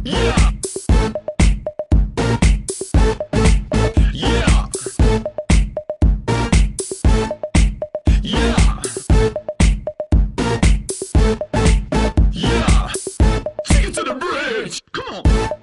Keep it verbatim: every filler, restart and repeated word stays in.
Yeah, yeah, yeah, yeah. Take it to the bridge. Come on.